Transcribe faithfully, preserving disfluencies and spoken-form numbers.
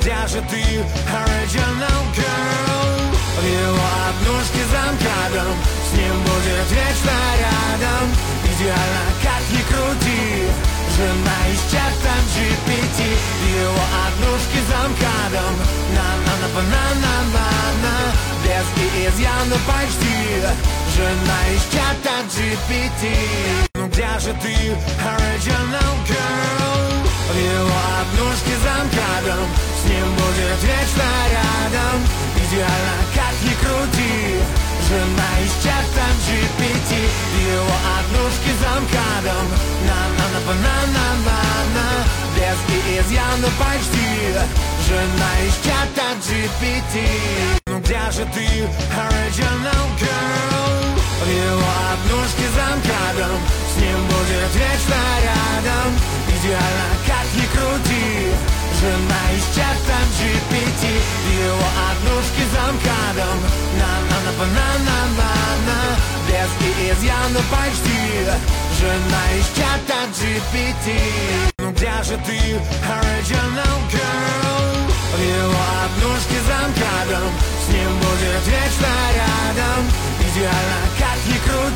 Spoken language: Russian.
где же ты, original girl? В его однушке за МКАДом, с ним будет вечно рядом. Идеально, как ни крути, жена из чата джи пи ти. В его однушке за МКАДом, на-на-на-на-на-на-на. Без изъяна почти, жена из чата джи пи ти. Ну где же ты, original girl? В его однушке за МКАДом, с ним будет вечно рядом. Идеально, как ни крути, жена из чата джи пи ти. В его однушке за МКАДом, на-на-на-на-на-на-на. Без изъяна почти, жена из чата джи пи ти. Ну где же ты, original girl? В его однушке за МКАДом, с ним будет вечно рядом. Идеально, как ни крути, жена из чата джи пи ти. В его однушке за МКАДом, на-на-на-на-на-на-на. Без изъяна почти, жена из чата джи пи ти. Ну где же ты, original girl? В его однушке за МКАДом, с ним будет вечно рядом. Идеально, как ни крути.